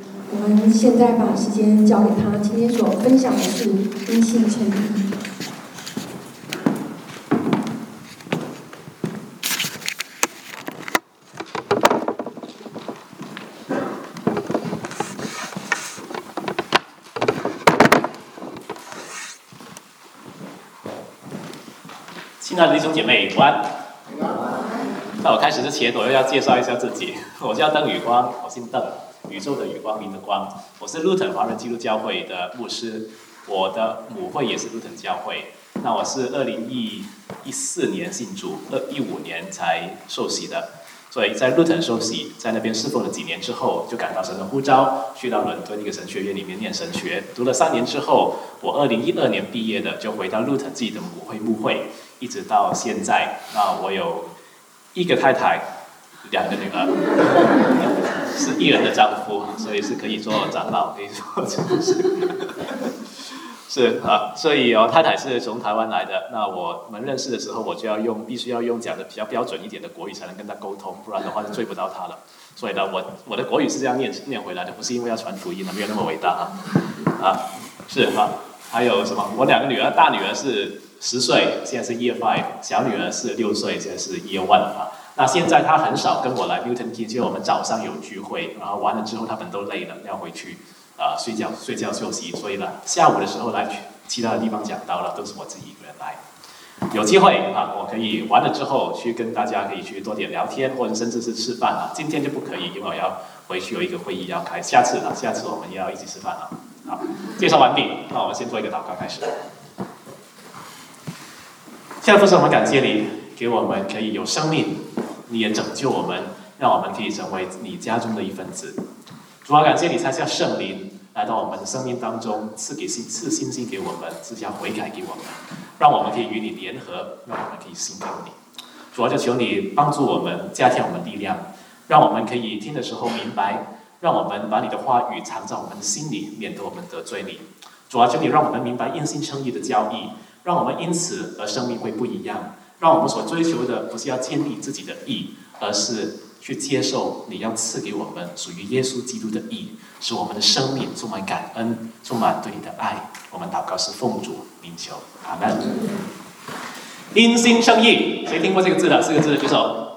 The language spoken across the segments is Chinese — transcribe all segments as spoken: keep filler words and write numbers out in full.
我们现在把时间交给他，今天所分享的是因信称义。 亲爱的弟兄姐妹，午安。那我开始之前，我又要介绍一下自己。我叫邓宇光，我姓邓，宇宙的宇，光明的光。我是路腾华人基督教会的牧师，我的母会也是路腾教会。那我是二零一四年信主，二一五年才受洗的。所以在路腾受洗，在那边侍奉了几年之后，就感到神的呼召，去到伦敦一个神学院里面念神学。读了三年之后，我二零一二年毕业的，就回到路腾自己的母会牧会。一直到现在，那我有一个太太，两个女儿，是一人的丈夫，所以是可以做长老，可以做执事。是啊，所以哦，太太是从台湾来的。那我们认识的时候，我就要用，必须要用讲的比较标准一点的国语才能跟她沟通，不然的话就追不到她了。所以呢，我我的国语是这样念念回来的，不是因为要传福音，没有那么伟大啊。啊，是啊，还有什么？我两个女儿，大女儿是十岁，现在是 Year Five， 小女儿是六岁，现在是 Year One 啊。那现在她很少跟我来 Newton Key， 因为我们早上有聚会，然后完了之后她们都累了，要回去啊、呃、睡觉睡觉休息，所以呢，下午的时候来其他的地方讲到了，都是我自己一个人来。有机会啊，我可以完了之后去跟大家可以去多点聊天，或者甚至是吃饭啊。今天就不可以，因为我要回去有一个会议要开，下次啊，下次我们要一起吃饭了。好，介绍完毕，那我们先做一个祷告开始。现在父神，我们感谢你，给我们可以有生命，你也拯救我们，让我们可以成为你家中的一份子。主啊，感谢你赐下圣灵来到我们的生命当中，赐给信赐信心给我们，赐下悔改给我们，让我们可以与你联合，让我们可以信靠你。主啊，就求你帮助我们，加添我们力量，让我们可以听的时候明白，让我们把你的话语藏在我们的心里，免得我们得罪你。主啊，求你让我们明白因信称义的教义，让我们因此而生命会不一样，让我们所追求的不是要建立自己的义，而是去接受你要赐给我们属于耶稣基督的义，使我们的生命充满感恩，充满对你的爱。我们祷告是奉主名求，阿们。因信称义，谁听过这个字的？四个字的举手。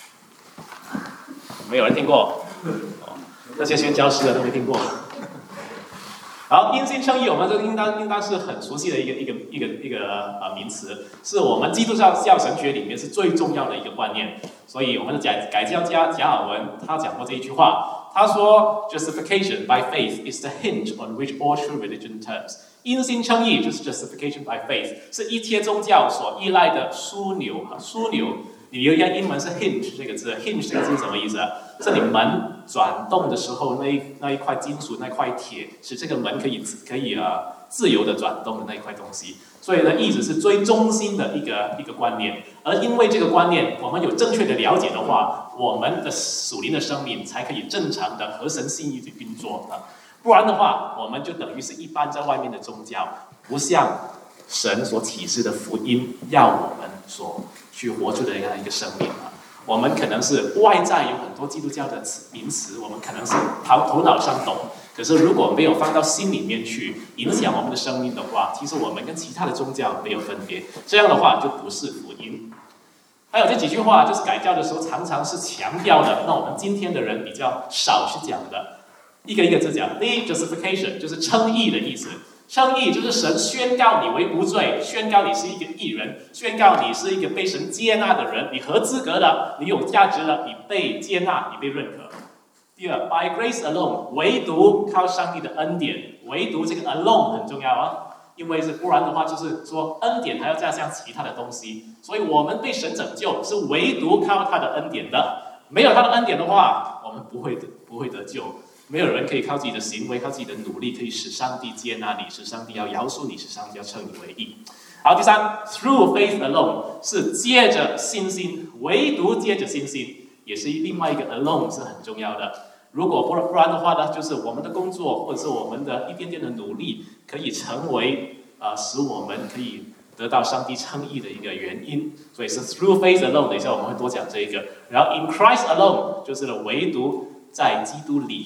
没有人听过，哦、那些宣教师的都没听过。好，因信称义，我们这应当应当是很熟悉的一个一个一个一个呃名词，是我们基督教教神学里面是最重要的一个观念。所以我们的改改教家贾尔文他讲过这一句话，他说 ：“Justification by faith is the hinge on which all true religion turns。”因信称义就是 justification by faith， 是一切宗教所依赖的枢纽啊，枢纽。你有一个英文是 hinge 这个字 ，hinge 这个字是什么意思啊？是你门转动的时候，那一那一块金属那块铁，使这个门可以可以呃自由的转动的那一块东西。所以呢，意思是最中心的一个一个观念。而因为这个观念，我们有正确的了解的话，我们的属灵的生命才可以正常的合神心意的运作啊。不然的话，我们就等于是一般在外面的宗教，不像神所启示的福音，要我们所去活出的这样一个生命啊。我们可能是外在有很多基督教的名词，我们可能是头头脑上懂，可是如果没有放到心里面去影响我们的生命的话，其实我们跟其他的宗教没有分别。这样的话就不是福音。还有这几句话，就是改教的时候常常是强调的，那我们今天的人比较少去讲的。一个一个字讲，第一 justification 就是称义的意思。称义就是神宣告你为无罪，宣告你是一个义人，宣告你是一个被神接纳的人，你合资格了，你有价值了，你被接纳，你被认可。第二 by grace alone， 唯独靠上帝的恩典，唯独这个 alone 很重要啊，因为是不然的话就是说恩典还要加上其他的东西，所以我们被神拯救是唯独靠他的恩典的，没有他的恩典的话，我们不会得不会得救。没有人可以靠自己的行为，靠自己的努力，可以使上帝接纳你，使上帝要饶恕你，使上帝要称你为义。好，第三 ，through faith alone 是借着信心，唯独借着信心，也是另外一个 alone 是很重要的。如果不不然的话呢，就是我们的工作或者是我们的一点点的努力，可以成为呃使我们可以得到上帝称义的一个原因。所以是 through faith alone， 等一下我们会多讲这一个。然后 in Christ alone 就是唯独在基督里。我们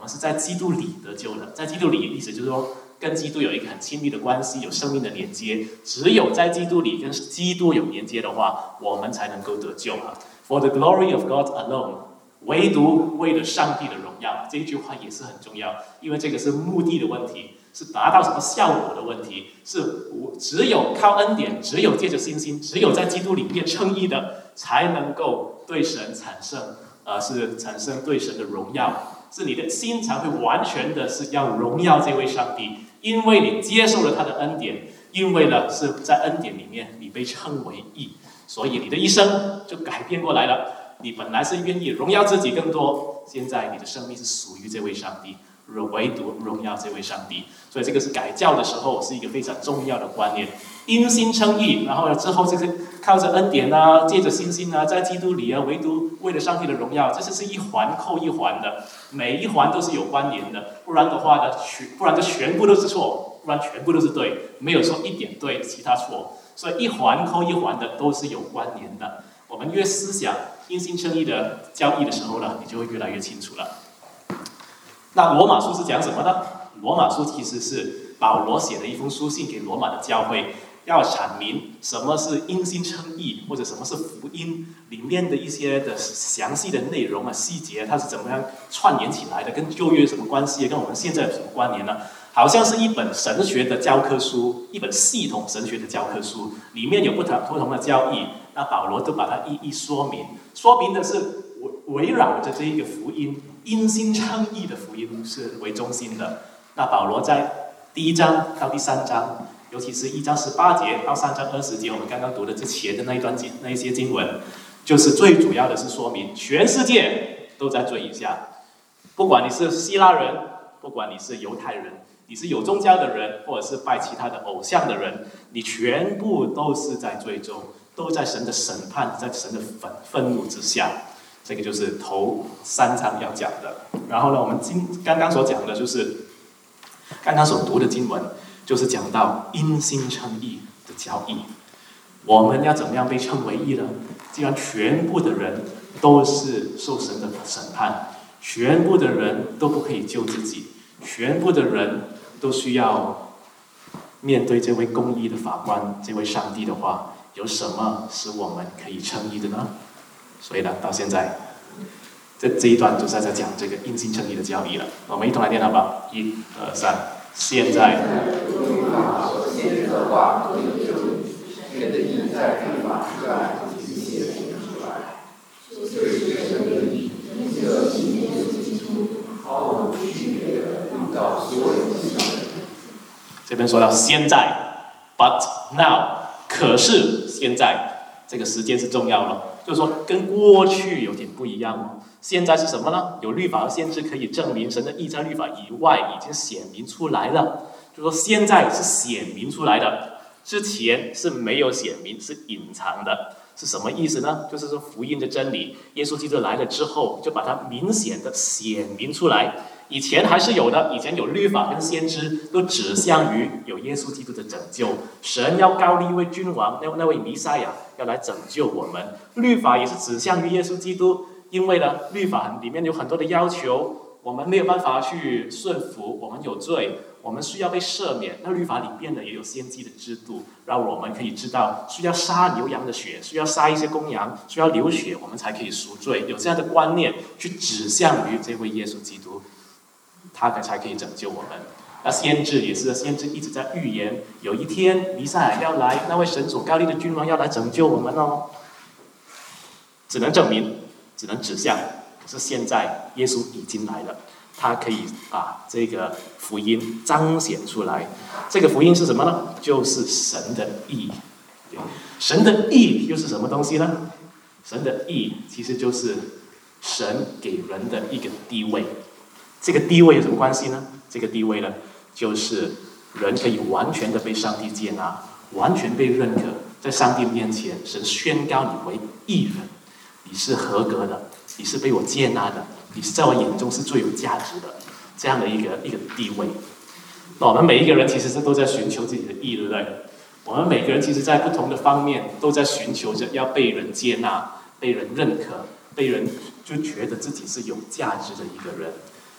是在基督里得救的。在基督里，意思就是说，跟基督有一个很亲密的关系，有生命的连接。只有在基督里跟基督有连接的话，我们才能够得救啊。For the glory of God alone， 唯独为了上帝的荣耀，这一句话也是很重要，因为这个是目的的问题，是达到什么效果的问题，是只有靠恩典，只有借着信心，只有在基督里面称义的，才能够对神产生，呃，是产生对神的荣耀。是你的心才会完全的是要荣耀这位上帝，因为你接受了他的恩典，因为呢是在恩典里面你被称为义，所以你的一生就改变过来了。你本来是愿意荣耀自己更多，现在你的生命是属于这位上帝，唯独荣耀这位上帝。所以这个是改教的时候是一个非常重要的观念，因信称义，然后之后这个靠着恩典啊，借着信心啊，在基督里啊，唯独为了上帝的荣耀，这是一环扣一环的，每一环都是有关联的，不然的话呢，不然就全部都是错，不然全部都是对，没有说一点对，其他错，所以一环扣一环的都是有关联的。我们越思想因信称义的教义的时候呢，你就会越来越清楚了。那罗马书是讲什么呢？罗马书其实是保罗写的一封书信给罗马的教会，要阐明什么是因信称义，或者什么是福音里面的一些的详细的内容啊、细节，它是怎么样串联起来的，跟旧约有什么关系，跟我们现在有什么关联呢？好像是一本神学的教科书，一本系统神学的教科书，里面有不同不同的教义，那保罗都把它一一说明，说明的是围绕着这一个福音，因信称义的福音是为中心的。那保罗在第一章到第三章，尤其是一章十八节到三章二十节，我们刚刚读的之前的那一段经那一些经文，就是最主要的是说明全世界都在罪以下，不管你是希腊人，不管你是犹太人，你是有宗教的人，或者是拜其他的偶像的人，你全部都是在罪中，都在神的审判，在神的愤愤怒之下。这个就是头三章要讲的。然后呢，我们今刚刚所讲的就是刚刚所读的经文，就是讲到因信称义的教义。我们要怎么样被称为义呢？既然全部的人都是受神的审判，全部的人都不可以救自己，全部的人都需要面对这位公义的法官，这位上帝的话，有什么使我们可以称义的呢？所以呢，到现在这这一段就是在讲这个因信称义的教义了。我们一同来念好不好？一、二、三。现在，律法所限制的话，可以证明神的义在律法之外已经显明出来，就是神的义，因着信耶稣基督，毫无区别的临到所有信的人。这边说到现在 ，but now， 可是现在这个时间是重要了。就是说，跟过去有点不一样哦。现在是什么呢？有律法的限制可以证明神的义在律法以外已经显明出来了。就是说，现在是显明出来的，之前是没有显明，是隐藏的。是什么意思呢？就是说，福音的真理，耶稣基督来了之后，就把它明显的显明出来。以前还是有的，以前有律法跟先知，都指向于有耶稣基督的拯救。神要膏立一位君王，那那位弥赛亚要来拯救我们。律法也是指向于耶稣基督，因为呢，律法里面有很多的要求，我们没有办法去顺服，我们有罪，我们需要被赦免。那律法里面呢，也有先知的制度，让我们可以知道需要杀牛羊的血，需要杀一些公羊，需要流血，我们才可以赎罪。有这样的观念去指向于这位耶稣基督。他才可以拯救我们。那先知也是，先知一直在预言，有一天弥赛亚要来，那位神所膏立的君王要来拯救我们哦。只能证明，只能指向，可是现在耶稣已经来了，他可以把这个福音彰显出来。这个福音是什么呢？就是神的义。神的义又是什么东西呢？神的义其实就是神给人的一个地位。这个地位有什么关系呢？这个地位呢，就是人可以完全的被上帝接纳，完全被认可，在上帝面前，神宣告你为义人，你是合格的，你是被我接纳的，你是在我眼中是最有价值的，这样的一个一个地位。那我们每一个人其实是都在寻求自己的义，对不对？我们每个人其实在不同的方面都在寻求着要被人接纳、被人认可、被人就觉得自己是有价值的一个人。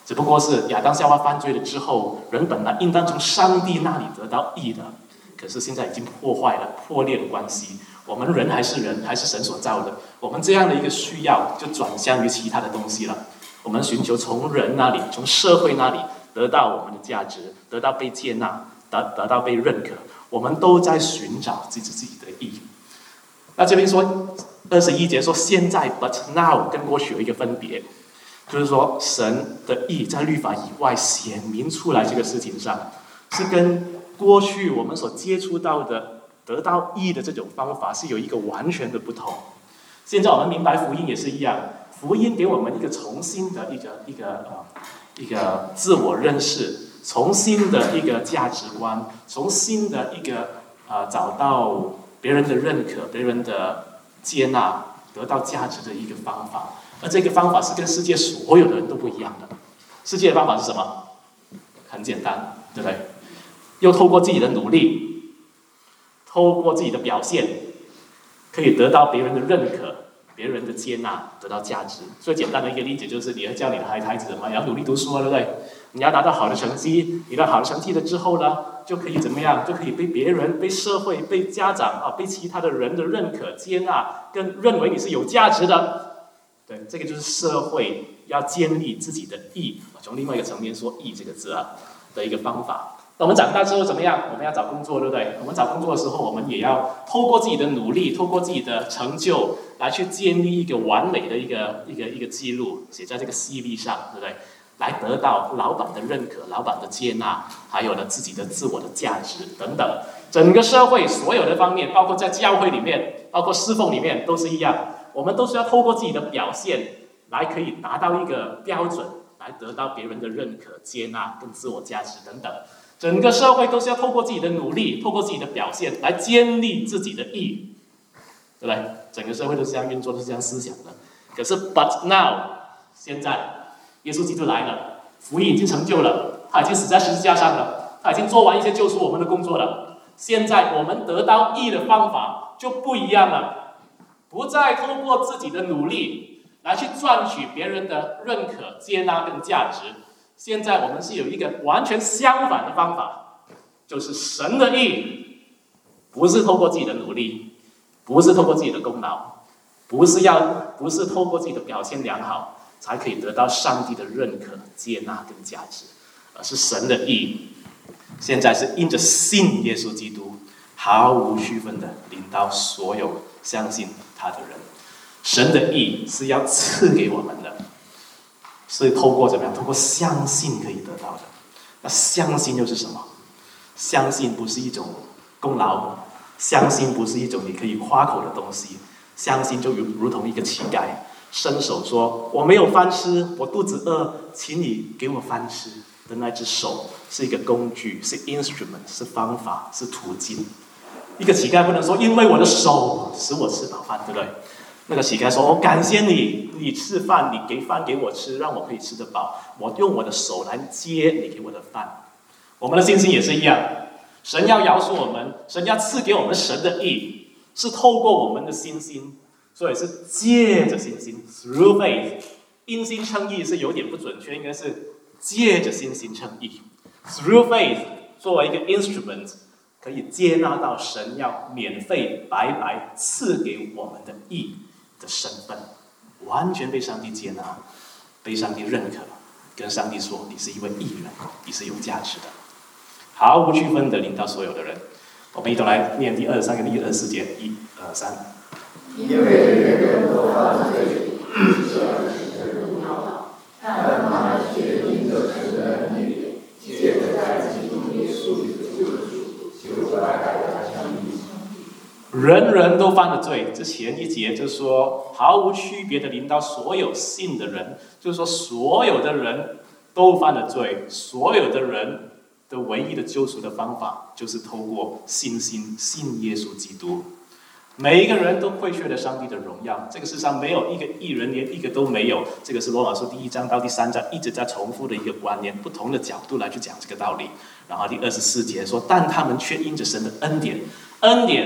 只不过是亚当夏娃犯罪了之后，人本来应当从上帝那里得到义的，可是现在已经破坏了、破裂了关系。我们人还是人，还是神所造的，我们这样的一个需要就转向于其他的东西了。我们寻求从人那里、从社会那里得到我们的价值，得到被接纳，得得到被认可。我们都在寻找自己自己的义。那这边说二十一节说现在 ，but now 跟过去有一个分别。就是说，神的义在律法以外显明出来这个事情上，是跟过去我们所接触到的得到义的这种方法是有一个完全的不同。现在我们明白福音也是一样，福音给我们一个重新的一个一个呃一个自我认识，重新的一个价值观，重新的一个呃找到别人的认可、别人的接纳、得到价值的一个方法。而这个方法是跟世界所有的人都不一样的。世界的方法是什么？很简单，对不对？又透过自己的努力，透过自己的表现，可以得到别人的认可、别人的接纳，得到价值。最简单的一个例子就是，你要教你的孩孩子嘛，你要努力读书啊，对不对？你要拿到好的成绩，你拿到好的成绩了之后呢，就可以怎么样？就可以被别人、被社会、被家长啊、被其他的人的认可、接纳，跟认为你是有价值的。对，这个就是社会要建立自己的义，从另外一个层面说“义”这个字啊的一个方法。那我们长大之后怎么样？我们要找工作，对不对？我们找工作的时候，我们也要透过自己的努力，透过自己的成就，来去建立一个完美的一个一个一个记录，写在这个 C V 上，对不对？来得到老板的认可、老板的接纳，还有呢自己的自我的价值等等。整个社会所有的方面，包括在教会里面，包括侍奉里面，都是一样。我们都是要透过自己的表现，来可以达到一个标准，来得到别人的认可、接纳跟自我价值等等。整个社会都是要透过自己的努力，透过自己的表现来建立自己的义，对不对？整个社会都是这样运作，都是这样思想的。可是 ，but now， 现在耶稣基督来了，福音已经成就了，他已经死在十字架上了，他已经做完一些救赎我们的工作了。现在我们得到义的方法就不一样了。不再通过自己的努力来去赚取别人的认可、接纳跟价值，现在我们是有一个完全相反的方法，就是神的义，不是透过自己的努力，不是透过自己的功劳，不是要不是透过自己的表现良好才可以得到上帝的认可、接纳跟价值，而是神的义，现在是因着信耶稣基督，毫无区分的领到所有相信他的人。神的义是要赐给我们的，是透过怎么样？透过相信可以得到的。那相信又是什么？相信不是一种功劳，相信不是一种你可以夸口的东西，相信就如如同一个乞丐伸手说：“我没有饭吃，我肚子饿，请你给我饭吃。”的那只手是一个工具，是 instrument， 是方法，是途径。一个乞丐不能说因为我的手使我吃饱饭，对不对？那个乞丐说：“我、哦、感谢你，你吃饭，你给饭给我吃，让我可以吃得饱。我用我的手来接你给我的饭。”我们的信心也是一样，神要饶恕我们，神要赐给我们神的义，是透过我们的信心，所以是借着信心 ，through faith。因信称义是有点不准确，应该是借着信心称义 ，through faith 作为一个 instrument。可以接纳到神要免费白白赐给我们的义的身份，完全被上帝接纳，被上帝认可，跟上帝说你是一位义人，你是有价值的，毫无区分的领到所有的人。我们一同来念第二十三跟第二十四节，一、二、三。 因为人人都犯罪，这是入脑，但他却因着神的恩典，借着在基督耶稣里的救赎，就来改他相遇。 人人都犯了罪，之前一节就是说毫无区别的临到所有信的人，就是说所有的人都犯了罪，所有的人的唯一的救赎的方法就是透过信心，信耶稣基督。每一个人都亏缺了上帝的荣耀，这个世上没有一个义人，连一个都没有。这个是罗马书第一章到第三章一直在重复的一个观念，不同的角度来去讲这个道理。然后第二十四节说，但他们却因着神的恩典，恩典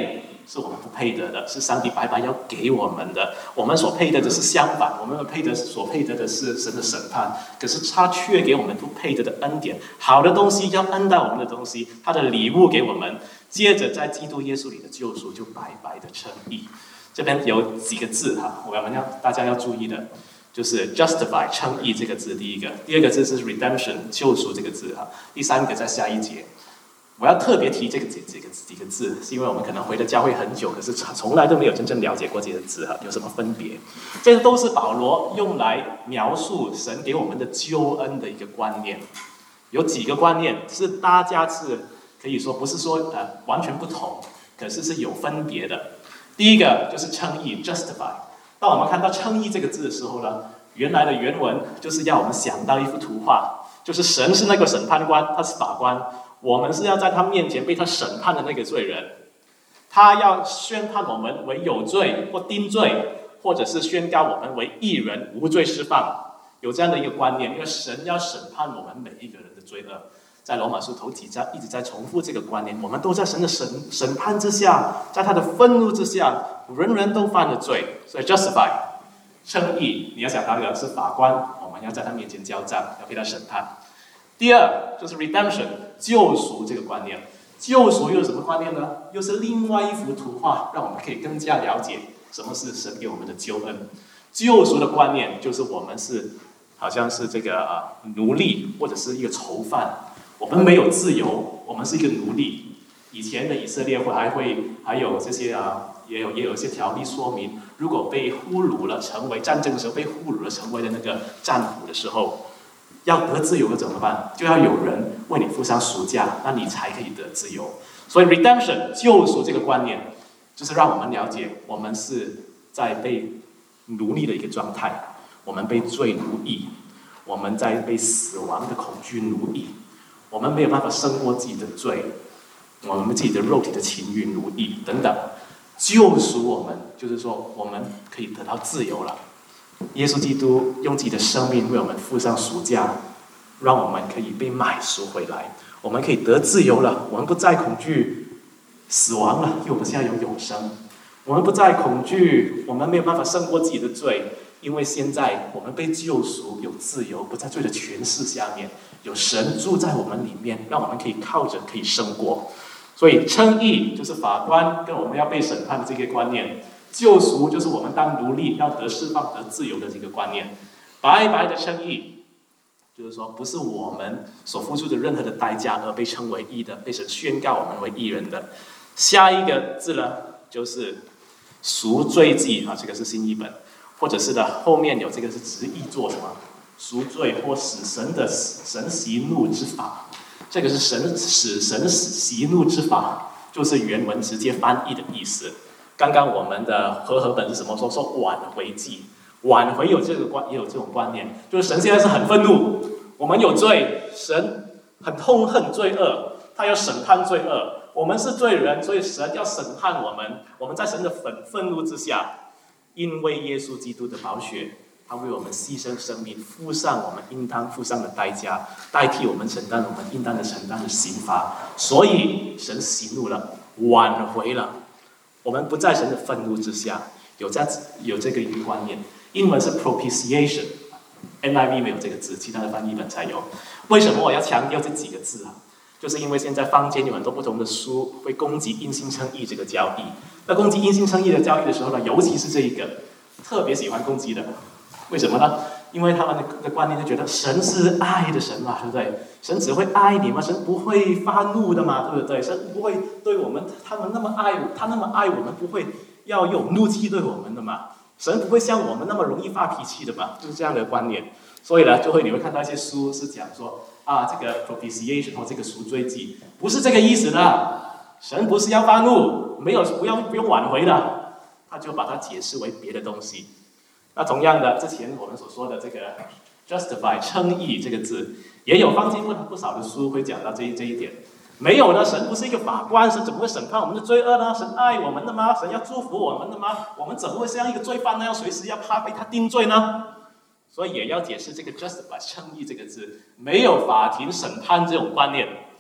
是我们不配得的，是上帝白白要给我们的。我们所配得的是相反，我们配得所配得的是神的审判，可是他却给我们不配得的恩典，好的东西要恩待我们的东西，他的礼物给我们，接着在基督耶稣里的救赎就白白的称义。这边有几个字哈，我们要大家要注意的，就是 justify 称义这个字，第一个，第二个字是 redemption 救赎这个字哈，第三个在下一节。我要特别提这个几几个几个字，是因为我们可能回了教会很久，可是从来都没有真正了解过这些字哈，有什么分别？这些都是保罗用来描述神给我们的救恩的一个观念。有几个观念是大家是可以说不是说呃完全不同，可是是有分别的。第一个就是称义 justify。当我们看到称义这个字的时候呢，原来的原文就是要我们想到一幅图画，就是神是那个审判官，他是法官。我们是要在他面前被他审判的那个罪人，他要宣判我们为有罪或定罪，或者是宣告我们为义人无罪释放，有这样的一个观念，因为神要审判我们每一个人的罪恶。在罗马书头几章一直在重复这个观念，我们都在神的审审判之下，在他的愤怒之下，人人都犯了罪，所以 justify 称义，你要想到的是法官，我们要在他面前交账，要被他审判。第二就是 redemption 救赎这个观念，救赎又是什么观念呢？又是另外一幅图画，让我们可以更加了解什么是神给我们的救恩。救赎的观念就是我们是好像是这个呃奴隶或者是一个囚犯，我们没有自由，我们是一个奴隶。以前的以色列会还会还有这些啊，也有也有一些条例说明，如果被俘虏了，成为战争的时候被俘虏了，成为了那个战俘的时候。要得自由的怎么办？就要有人为你付上赎价，那你才可以得自由。所以 redemption 救赎这个观念，就是让我们了解，我们是在被奴隶的一个状态，我们被罪奴役，我们在被死亡的恐惧奴役，我们没有办法胜过自己的罪，我们自己的肉体的情欲奴役等等。救赎我们，就是说我们可以得到自由了。耶稣基督用自己的生命为我们付上赎价，让我们可以被买赎回来，我们可以得自由了，我们不再恐惧死亡了，因为我们现在有永生。我们不再恐惧，我们没有办法胜过自己的罪，因为现在我们被救赎，有自由，不在罪的权势下面，有神住在我们里面，让我们可以靠着可以胜过。所以称义就是法官跟我们要被审判的这个观念，救赎就是我们当奴隶要得释放得自由的这个观念。白白的称义就是说不是我们所付出的任何的代价而被称为义的，被神宣告我们为义人的。下一个字呢就是赎罪记啊，这个是新译本，或者是的后面有这个是直译做什么赎罪或使神的神息怒之法，这个是神使神息怒之法，就是原文直接翻译的意思。刚刚我们的和合本是什么说？说挽回记，挽回有这个观也有这种观念，就是神现在是很愤怒，我们有罪，神很痛恨罪恶，他要审判罪恶，我们是罪人，所以神要审判我们，我们在神的愤愤怒之下，因为耶稣基督的宝血，他为我们牺牲生命，付上我们应当付上的代价，代替我们承担我们应当的承担的刑罚，所以神息怒了，挽回了。我们不在神的愤怒之下，有这有这个一个观念。英文是 propitiation，N I V 没有这个字，其他的翻译本才有。为什么我要强调这几个字啊？就是因为现在坊间有很多不同的书会攻击因信称义这个教义。那攻击因信称义的教义的时候呢，尤其是这一个，特别喜欢攻击的。为什么呢？因为他们的观念就觉得神是爱的神嘛，对不对？神只会爱你嘛，神不会发怒的嘛，对不对？神不会对我们，他们那么爱，他那么爱我们，不会要有怒气对我们的嘛。神不会像我们那么容易发脾气的嘛，就是这样的观念。所以呢，就会你会看到一些书是讲说啊，这个 propitiation 或这个赎罪记不是这个意思的，神不是要发怒，没有不要不用挽回的，他就把它解释为别的东西。那同样的，之前我们所说的这个 justify 称义这个字，也有坊间不少的书会讲到这一这一点。没有呢，神不是一个法官，神怎么会审判我们的罪恶呢？神爱我们的吗？神要祝福我们的吗？我们怎么会像一个罪犯那样，随时要怕被他定罪呢？所以也要解释这个 justify 称义这个字，没有法庭审判这种观念，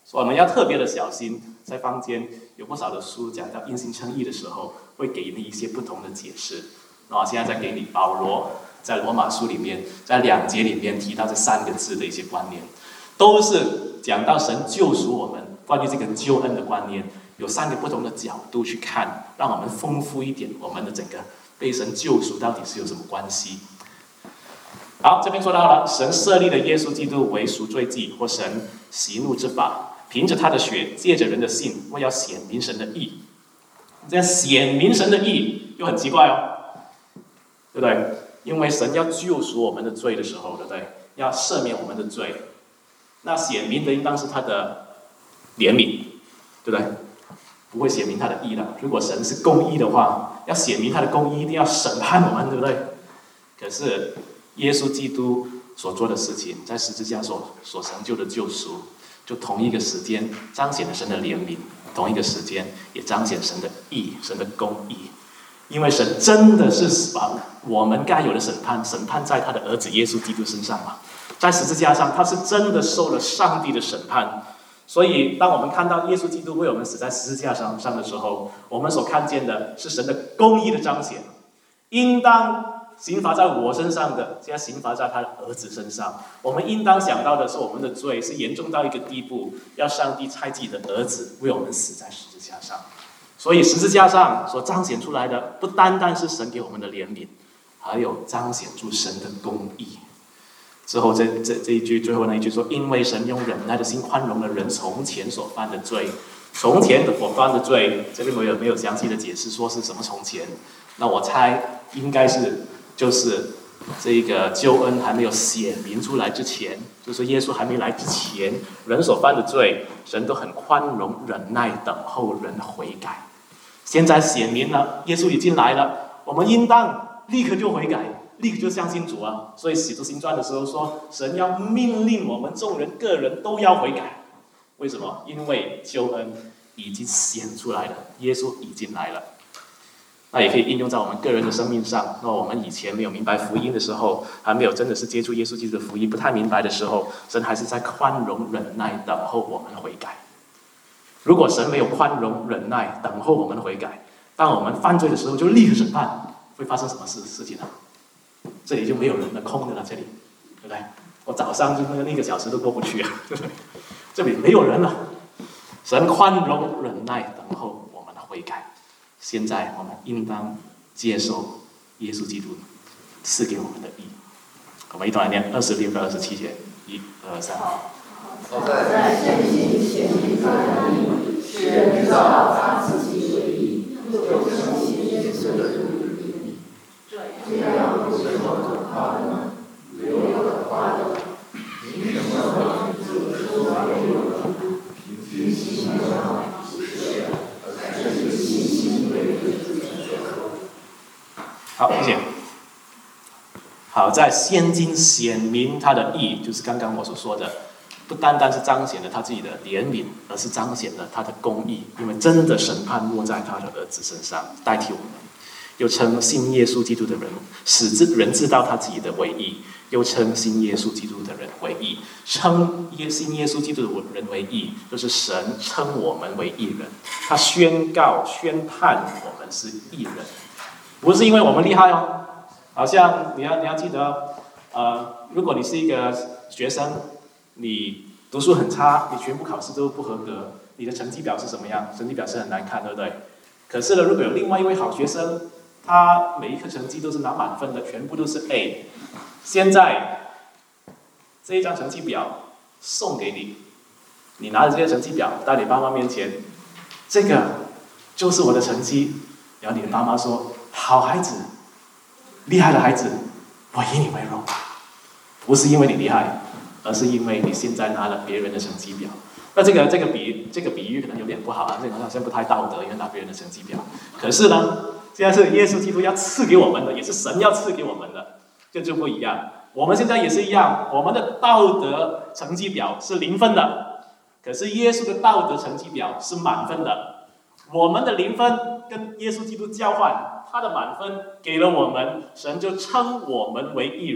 所以我们要特别的小心，在坊间有不少的书讲到因信称义的时候，会给你一些不同的解释。那我现在再给你保罗在罗马书里面，在两节里面提到这三个字的一些观念，都是讲到神救赎我们，关于这个救恩的观念，有三个不同的角度去看，让我们丰富一点我们的整个被神救赎到底是有什么关系。好，这边说到了，神设立了耶稣基督为赎罪祭或神息怒之法，凭着他的血，借着人的信，为要显明神的义。这样显明神的义又很奇怪哦，对不对？因为神要救赎我们的罪的时候，对不对？要赦免我们的罪，那显明的应当是他的怜悯，对不对？不会显明他的义的。如果神是公义的话，要显明他的公义，一定要审判我们，对不对？可是耶稣基督所做的事情，在十字架所所成就的救赎，就同一个时间彰显了神的怜悯，同一个时间也彰显神的义，神的公义。因为神真的是把我们该有的审判，审判在他的儿子耶稣基督身上嘛，在十字架上，他是真的受了上帝的审判。所以，当我们看到耶稣基督为我们死在十字架上上的时候，我们所看见的是神的公义的彰显。应当刑罚在我身上的，现在刑罚在他的儿子身上。我们应当想到的是，我们的罪是严重到一个地步，要上帝差自己的儿子为我们死在十字架上。所以十字架上所彰显出来的，不单单是神给我们的怜悯，还有彰显出神的公义。之后这这这一句，最后那一句说：“因为神用忍耐的心宽容了人从前所犯的罪。”从前的所犯的罪，这边我有没有详细的解释说是什么从前？那我猜应该是就是这个救恩还没有显明出来之前，就是耶稣还没来之前，人所犯的罪，神都很宽容忍耐等候人悔改。现在显明了，耶稣已经来了，我们应当立刻就悔改，立刻就相信主啊！所以使徒行传的时候说，神要命令我们众人个人都要悔改。为什么？因为救恩已经显出来了，耶稣已经来了。那也可以应用在我们个人的生命上。那我们以前没有明白福音的时候，还没有真的是接触耶稣基督的福音，不太明白的时候，神还是在宽容忍耐等候我们悔改。如果神没有宽容忍耐等候我们悔改，当我们犯罪的时候就立刻审判，会发生什么事事情呢？这里就没有人了，空的了，这里，对不对？我早上就那个一个小时都过不去啊，对不对？这里没有人了。神宽容忍耐等候我们的悔改。现在我们应当接受耶稣基督赐给我们的义。我们一同来念二十六到二十七节，一、二、三。 好在圣经显明他的义，使人知道他自己为义，又称信耶稣的义。这样不是我可夸的吗？没有可夸的。凭什么主说没有了？凭信仰是的，还是信心为主的？ 好，谢谢。好在先经显明他的义，就是刚刚我所说的，不单单是彰显了他自己的怜悯，而是彰显了他的公义，因为真的审判落在他的儿子身上，代替我们。又称信耶稣基督的人，使人知道他自己的为义；又称信耶稣基督的人为义。称耶信耶稣基督的人为义，就是神称我们为义人，他宣告宣判我们是义人，不是因为我们厉害哦。好像你要你要记得，呃，如果你是一个学生，你读书很差，你全部考试都不合格，你的成绩表是什么样？成绩表是很难看，对不对？可是呢，如果有另外一位好学生，他每一科成绩都是拿满分的，全部都是 A。现在这一张成绩表送给你，你拿着这些成绩表到你爸妈面前，这个就是我的成绩。然后你的爸妈说：“好孩子，厉害的孩子，我以你为荣。”不是因为你厉害，而是因为你现在拿了别人的成绩表。那这个这个比这个比喻可能有点不好啊，这个好像不太道德，因为拿别人的成绩表。可是呢，现在是耶稣基督要赐给我们的，也是神要赐给我们的，这就不一样。我们现在也是一样，我们的道德成绩表是零分的，可是耶稣的道德成绩表是满分的。我们的零分跟耶稣基督交换，他的满分给了我们，神就称我们为义人，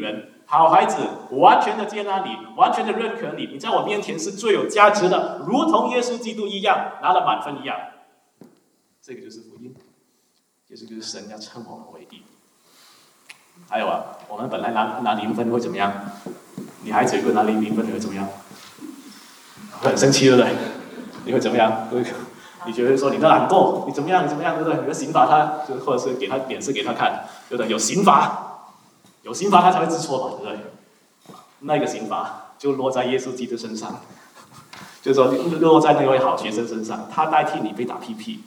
好孩子，完全的接纳你，完全的认可你，你在我面前是最有价值的，如同耶稣基督一样，拿了满分一样。这个就是福音，耶稣就是神要称我们为义。还有啊，我们本来拿拿零分会怎么样？女孩子如果拿零零分，你会怎么样？会很生气，对不对？你会怎么样？会，你觉得说你的懒惰，你怎么样？你怎么样，对不对？你要刑罚他，就或者是给他脸色给他看，对不对？有刑罚。有刑罚他才会知错嘛，对不对？那个刑罚就落在耶稣基督身上，就是说落在那位好学生身上，他代替你被打屁屁。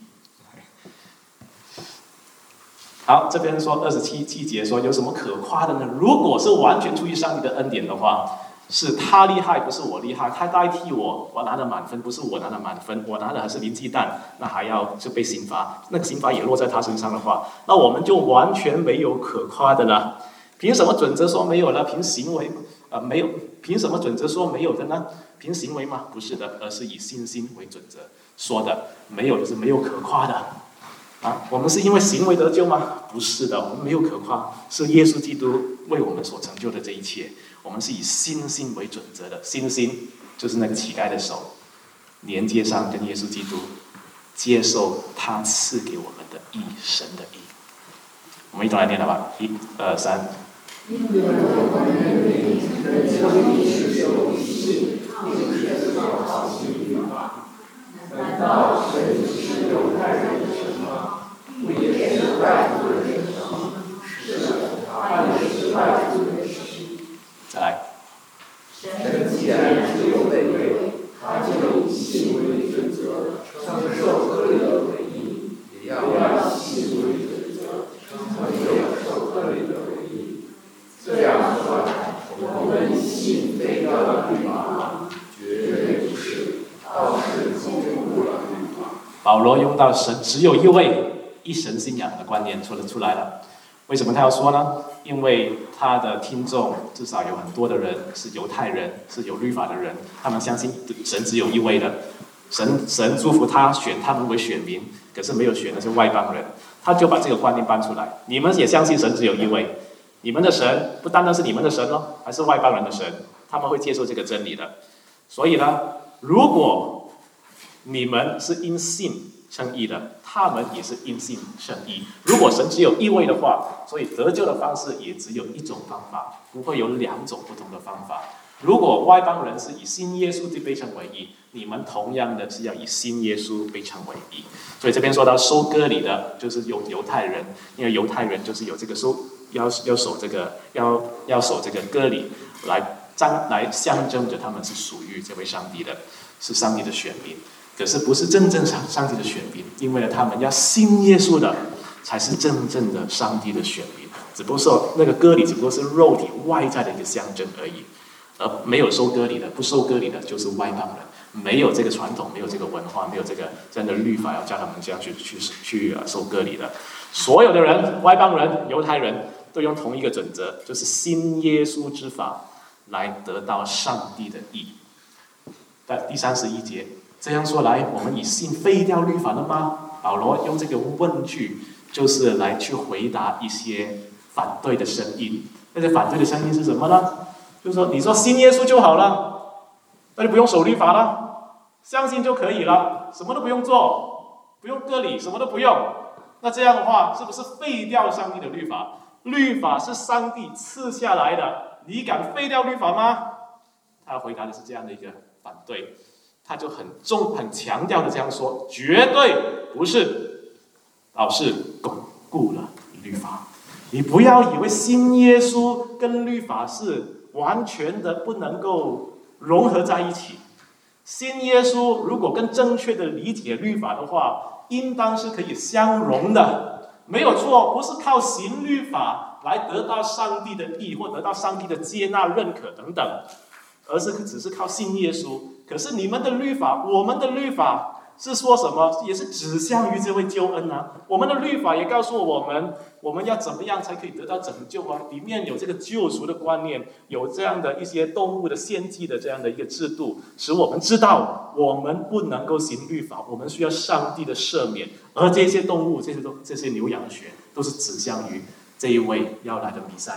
好，这边说二十七节说有什么可夸的呢？如果是完全出于上帝的恩典的话，是他厉害，不是我厉害，他代替我，我拿了满分，不是我拿了满分，我拿的还是零鸡蛋，那还要就被刑罚，那个刑罚也落在他身上的话，那我们就完全没有可夸的了。凭什么准则说没有了？凭行为，呃，没有。凭什么准则说没有的呢？凭行为吗？不是的，而是以信心为准则说的。没有就是没有可夸的。啊，我们是因为行为得救吗？不是的，我们没有可夸，是耶稣基督为我们所成就的这一切。我们是以信心为准则的。信心就是那个乞丐的手，连接上跟耶稣基督，接受他赐给我们的义，神的义。我们一同来念好吧，一、二、三。因为我们人生必是有信，并且知道好信律法。难道神只是犹太人的神吗？不也是外族人的神吗？是的，他也是外族人的神。再来。神既然是有悖对，他就以信为准则，承受割礼的为义，也要以信为准则，承受受割礼的为义。这样说来，我们信废掉了律法吗？绝对不是，倒是巩固了律法。保罗用到神只有一位，一神信仰的观念说得出来了。为什么他要说呢？因为他的听众至少有很多的人是犹太人，是有律法的人，他们相信神只有一位的。神神祝福他，选他们为选民，可是没有选那些外邦人，他就把这个观念搬出来。你们也相信神只有一位，你们的神不单单是你们的神哦，还是外邦人的神，他们会接受这个真理的。所以呢，如果你们是因信称义的，他们也是因信称义。如果神只有一位的话，所以得救的方式也只有一种方法，不会有两种不同的方法。如果外邦人是以信耶稣就被称为义，你们同样的是要以信耶稣被称为义。所以这边说到收割礼的，就是有犹太人，因为犹太人就是有这个收要要守这个要要守这个割礼，来彰来象征着他们是属于这位上帝的，是上帝的选民。可是不是真正上上帝的选民，因为他们要信耶稣的，才是真正的上帝的选民。只不过说那个割礼只不过是肉体外在的一个象征而已，而没有收割礼的，不收割礼的就是外邦人，没有这个传统，没有这个文化，没有这个真的律法要叫他们这样去去去收割礼的。所有的人，外邦人、犹太人都用同一个准则，就是信耶稣之法来得到上帝的义。但第三十一节。这样说来，我们以信废掉律法了吗？保罗用这个问句，就是来去回答一些反对的声音。那些反对的声音是什么呢？就是说，你说信耶稣就好了，那就不用守律法了，相信就可以了，什么都不用做，不用割礼，什么都不用。那这样的话，是不是废掉上帝的律法？律法是上帝赐下来的，你敢废掉律法吗？他回答的是这样的一个反对。他就很重、很强调的这样说：绝对不是，老是巩固了律法。你不要以为信耶稣跟律法是完全的不能够融合在一起。信耶稣如果跟正确的理解律法的话，应当是可以相融的，没有错。不是靠行律法来得到上帝的义，或得到上帝的接纳、认可等等，而是只是靠信耶稣。可是你们的律法，我们的律法是说什么？也是指向于这位救恩啊！我们的律法也告诉我们，我们要怎么样才可以得到拯救啊？里面有这个救赎的观念，有这样的一些动物的献祭的这样的一个制度，使我们知道我们不能够行律法，我们需要上帝的赦免。而这些动物，这些都这些牛羊血，都是指向于这一位要来的弥赛亚，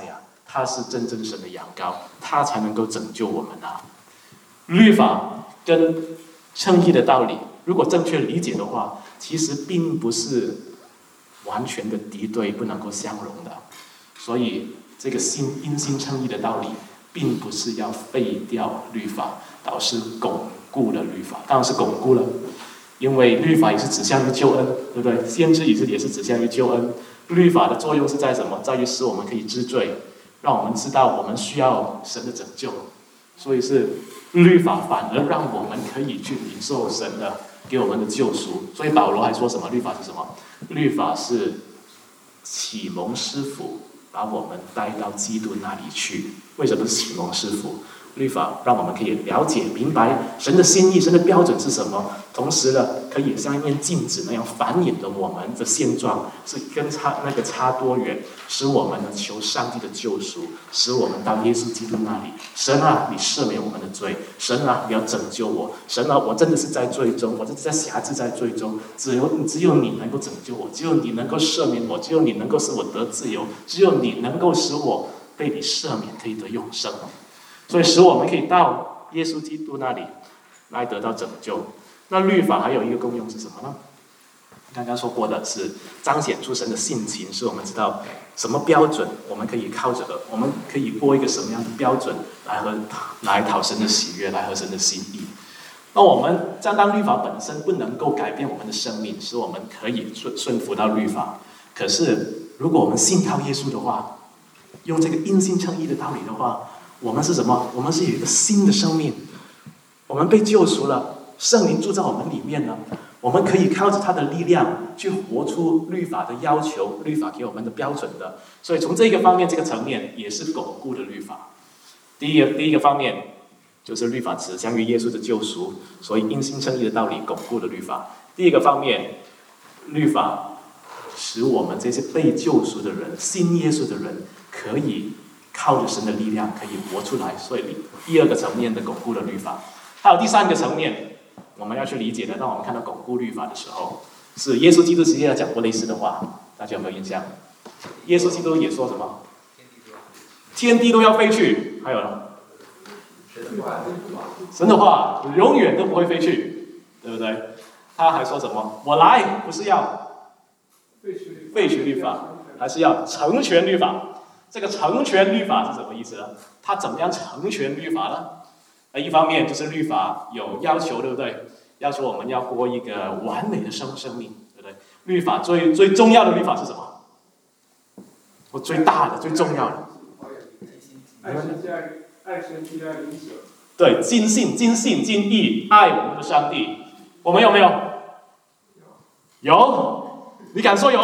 他是真正神的羊羔，他才能够拯救我们啊。律法跟称义的道理，如果正确理解的话，其实并不是完全的敌对，不能够相容的。所以这个新因信称义的道理，并不是要废掉律法，倒是巩固了律法。当然是巩固了，因为律法也是指向于救恩，对不对？先知也是也是指向于救恩。律法的作用是在什么？在于使我们可以知罪，让我们知道我们需要神的拯救。所以是律法反而让我们可以去领受神的给我们的救赎。所以保罗还说什么？律法是什么？律法是启蒙师傅，把我们带到基督那里去。为什么是启蒙师傅？律法让我们可以了解明白神的心意，神的标准是什么，同时呢，可以像一面镜子那样反映了我们的现状是跟差那个差多远，使我们呢求上帝的救赎，使我们到耶稣基督那里。神啊，你赦免我们的罪，神啊，你要拯救我，神啊，我真的是在罪中，我真的在辖制在罪中，只有只有你能够拯救我，只有你能够赦免我，只有你能够使我得自由，只有你能够使我被你赦免，可以得永生。所以使我们可以到耶稣基督那里来得到拯救。那律法还有一个功用是什么呢？刚刚说过的是彰显出神的性情，使我们知道什么标准我们可以靠着的，我们可以过一个什么样的标准来和来讨神的喜悦，来合神的心意。那我们将当律法本身不能够改变我们的生命，使我们可以顺顺服到律法。可是如果我们信靠耶稣的话，用这个因信称义的道理的话，我们是什么？我们是有一个新的生命，我们被救赎了，圣灵住在我们里面了，我们可以靠着他的力量去活出律法的要求，律法给我们的标准的。所以从这个方面，这个层面也是巩固的律法。第一个第一个方面就是律法指向于耶稣的救赎，所以因信称义的道理巩固了律法。第二个方面，律法使我们这些被救赎的人、信耶稣的人，可以靠着神的力量可以活出来。所以第二个层面的巩固了律法。还有第三个层面，我们要去理解的，当我们看到巩固律法的时候，是耶稣基督直接讲过类似的话，大家有没有印象？耶稣基督也说什么？天地都要废去，还有呢？神的话永远都不会废去，对不对？他还说什么？我来不是要废去律法，还是要成全律法。这个成全律法是什么意思呢？他怎么样成全律法呢？呃，一方面就是律法有要求，对不对？要求我们要过一个完美的生生命，对不对？律法最最重要的律法是什么？我最大的、最重要的。 爱神加爱神加邻舍。 对，尽信、尽信、尽意爱我们的上帝。我们有没有？有。你敢说有？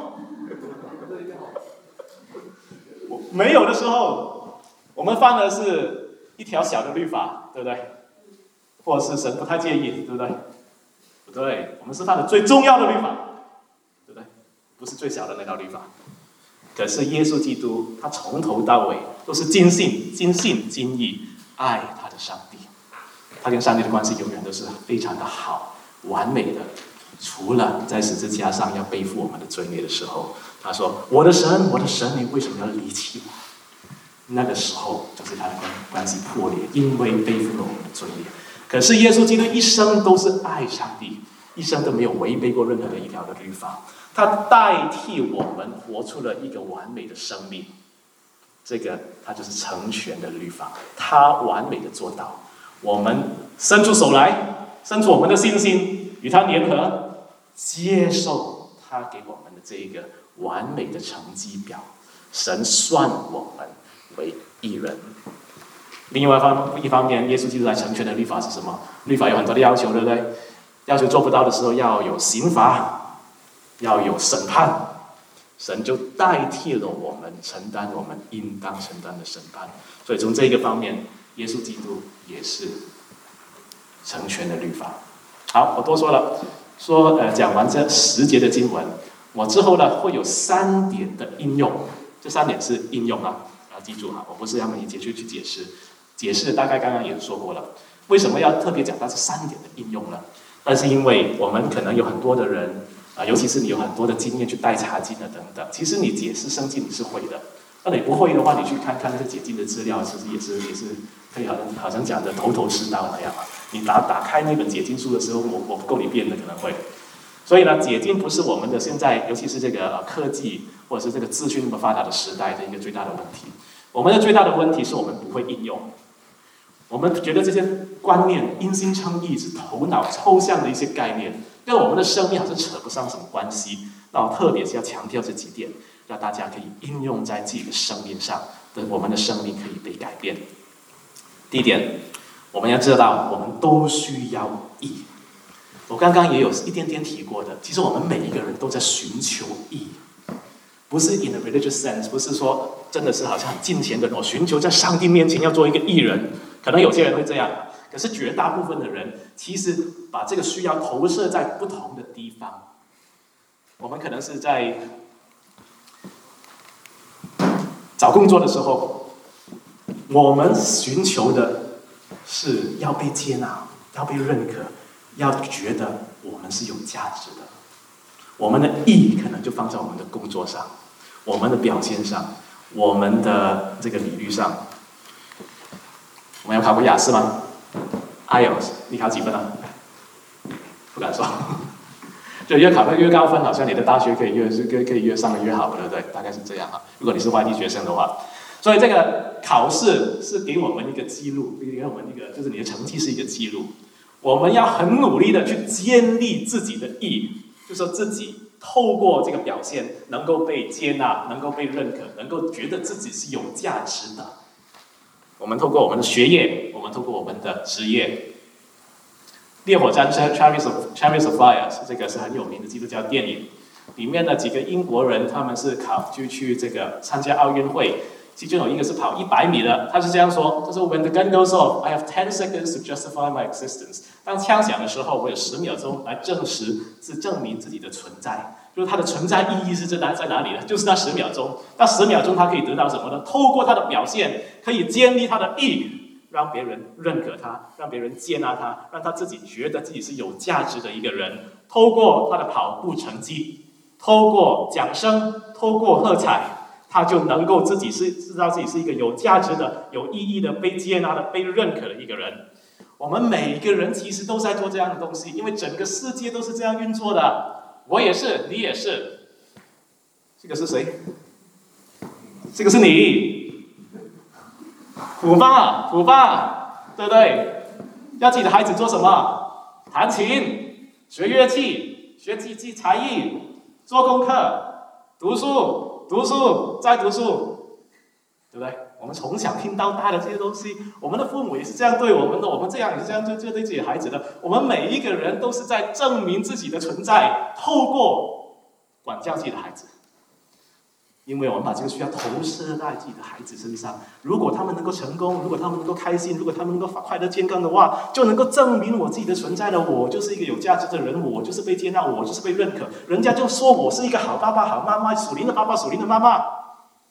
没有的时候，我们犯的是一条小的律法，对不对？或者是神不太介意，对不对？不对，我们是犯的最重要的律法，对不对？不是最小的那条律法。可是耶稣基督，他从头到尾都是尽信、尽信、尽意爱他的上帝。他跟上帝的关系永远都是非常的好、完美的。除了在十字架上要背负我们的罪孽的时候，他说：“我的神，我的神，你为什么要离弃我？”那个时候就是他的关关系破裂，因为背负了我们的罪孽。可是耶稣基督一生都是爱上帝，一生都没有违背过任何的一条的律法。他代替我们活出了一个完美的生命，这个他就是成全的律法，他完美的做到。我们伸出手来，伸出我们的信心，与他联合，接受他给我们的这一个完美的成绩表，神算我们为义人。另外一方一方面，耶稣基督来成全的律法是什么？律法有很多的要求，对不对？要求做不到的时候，要有刑罚，要有审判。神就代替了我们承担我们应当承担的审判。所以从这个方面，耶稣基督也是成全的律法。好，我多说了，说呃讲完这十节的经文，我之后呢会有三点的应用，这三点是应用啊，要记住哈，我不是要每一节去去解释，解释大概刚刚也说过了。为什么要特别讲到这三点的应用呢？但是因为我们可能有很多的人啊、呃，尤其是你有很多的经验去带查经的等等，其实你解释圣经你是会的， 那你不会的话，你去看看那些解经的资料，其实也是也是可以好像好像讲的头头是道那样啊。你打打开那本解经书的时候，我我不够你变的可能会。所以呢，解经不是我们的现在，尤其是这个、呃、科技或者是这个资讯那么发达的时代的一个最大的问题。我们的最大的问题是我们不会应用。我们觉得这些观念因信称义是头脑抽象的一些概念，跟我们的生命好像扯不上什么关系。那我特别是要强调这几点，让大家可以应用在自己的生命上，等我们的生命可以被改变。第一点，我们要知道，我们都需要义。我刚刚也有一点点提过的，其实我们每一个人都在寻求义，不是 in a religious sense， 不是说真的是好像很敬虔的人，我寻求在上帝面前要做一个义人。可能有些人会这样，可是绝大部分的人其实把这个需要投射在不同的地方。我们可能是在找工作的时候，我们寻求的是要被接纳，要被认可，要觉得我们是有价值的。我们的意可能就放在我们的工作上，我们的表现上，我们的这个履历上。我们有考过雅思吗 ？I E L T S， 你考几分啊？不敢说。就越考得越高分，好像你的大学可以越是可以可以越上的越好，对不对？大概是这样啊。如果你是外地学生的话，所以这个考试是给我们一个记录，给我们一个就是你的成绩是一个记录。我们要很努力的去建立自己的意，就说自己透过这个表现能够被接纳，能够被认可，能够觉得自己是有价值的。我们透过我们的学业，我们透过我们的职业。烈火战车 Chariots of Chariots of Fire 这个是很有名的基督教电影，里面的几个英国人，他们是考就去这个参加奥运会，其中有一个是跑一百米的，他是这样说，他说 When the gun goes off, I have ten seconds to justify my existence。当枪响的时候，我有十秒钟来证实，是证明自己的存在。就是它的存在意义是在哪在哪里呢？就是那十秒钟，那十秒钟他可以得到什么呢？透过他的表现，可以建立他的意，让别人认可他，让别人接纳他，让他自己觉得自己是有价值的一个人。透过他的跑步成绩，透过奖声，透过喝彩，他就能够自己是知道自己是一个有价值的、有意义的、被接纳的、被认可的一个人。我们每个人其实都在做这样的东西，因为整个世界都是这样运作的。我也是，你也是。这个是谁？这个是你。虎爸，虎爸，对不对？要自己的孩子做什么？弹琴、学乐器、学技技才艺、做功课、读书、读书再读书，对不对？我们从小听到大的这些东西，我们的父母也是这样对我们的，我们这样也是这样对对自己的孩子的。我们每一个人都是在证明自己的存在，透过管教自己的孩子。因为我们把这个需要投射在自己的孩子身上，如果他们能够成功，如果他们能够开心，如果他们能够快乐健康的话，就能够证明我自己的存在了。我就是一个有价值的人，我就是被接纳，我就是被认可，人家就说我是一个好爸爸、好妈妈，属灵的爸爸、属灵的妈妈。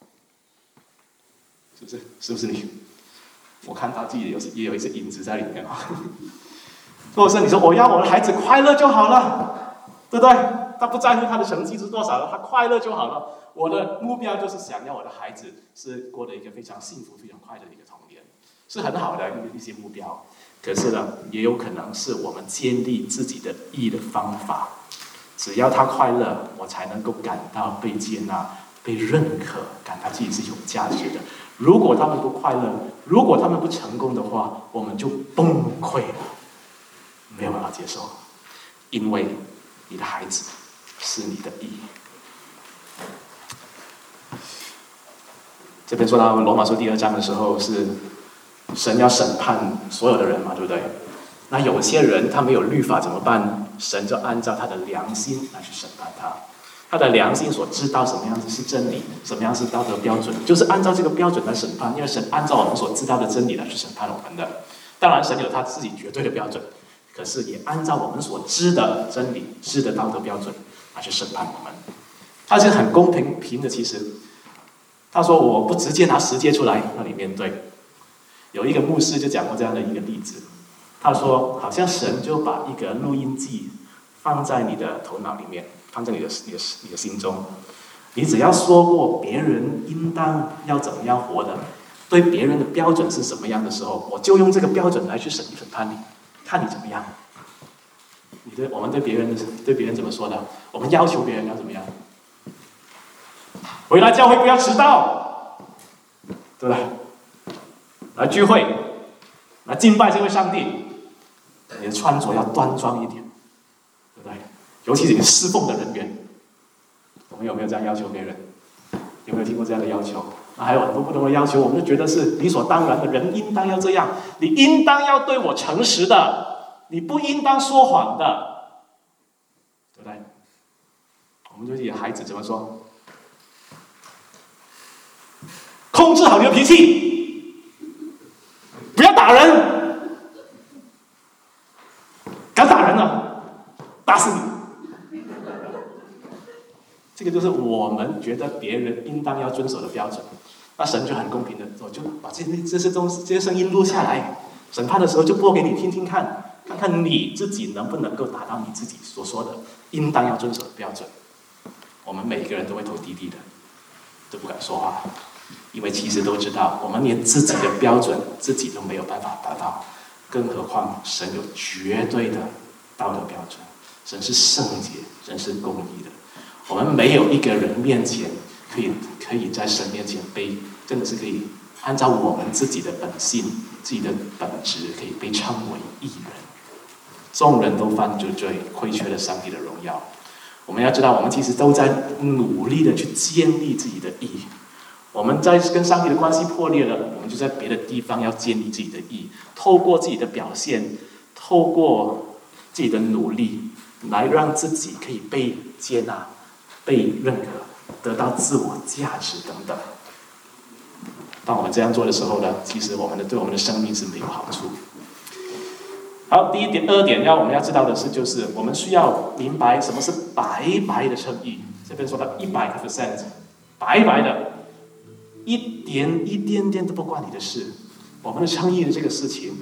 是不是？是不是你？我看到自己有也有一些影子在里面啊。或者是你说我要我的孩子快乐就好了，对不对？他不在乎他的成绩是多少了，他快乐就好了。我的目标就是想要我的孩子是过得一个非常幸福、非常快乐的一个童年，是很好的一些目标。可是呢，也有可能是我们建立自己的意的方法。只要他快乐，我才能够感到被接纳、被认可，感到自己是有价值的。如果他们不快乐，如果他们不成功的话，我们就崩溃了，没有办法接受，因为你的孩子是你的意。这边说到罗马书第二章的时候，是神要审判所有的人嘛，对不对？那有些人他没有律法怎么办？神就按照他的良心来去审判他。他的良心所知道什么样子是真理，什么样是道德标准，就是按照这个标准来审判。因为神按照我们所知道的真理来去审判我们的。当然，神有他自己绝对的标准，可是也按照我们所知的真理、知的道德标准来去审判我们。他是很公平平的，其实。他说：“我不直接拿十诫出来让你面对。”有一个牧师就讲过这样的一个例子，他说：“好像神就把一个录音机放在你的头脑里面，放在你的你的你的心中， 你只要说过别人应当要怎么样活的，对别人的标准是什么样的时候，我就用这个标准来去审审判你，看你怎么样。你对我们对别人对别人怎么说的？我们要求别人要怎么样？回来教会不要迟到，对不对？来聚会，来敬拜这位上帝，你的穿着要端庄一点，对不对？尤其是你侍奉的人员，我们有没有这样要求别人？有没有听过这样的要求？那还有很多不同的要求，我们就觉得是理所当然的，人应当要这样，你应当要对我诚实的，你不应当说谎的，对不对？我们就给孩子怎么说？控制好你的脾气，不要打人，敢打人了，打死你。这个就是我们觉得别人应当要遵守的标准。那神就很公平的，我就把这些这些东西、这些声音录下来，审判的时候就播给你听听看，看看你自己能不能够达到你自己所说的应当要遵守的标准。我们每个人都会头低低的，都不敢说话，因为其实都知道，我们连自己的标准自己都没有办法达到，更何况神有绝对的道德标准，神是圣洁，神是公义的。我们没有一个人面前可以可以在神面前被，真的是可以按照我们自己的本性、自己的本质，可以被称为义人。众人都犯着罪，亏缺了上帝的荣耀。我们要知道，我们其实都在努力的去建立自己的义。我们在跟上帝的关系破裂了，我们就在别的地方要建立自己的义，透过自己的表现，透过自己的努力，来让自己可以被接纳、被认可，得到自我价值等等。当我们这样做的时候呢，其实我们的对我们的生命是没有好处。好，第一点、二点要我们要知道的是，就是我们需要明白什么是白白的称义。这边说到一百个 percent， 白白的，一点一点点都不关你的事。我们的称义的这个事情，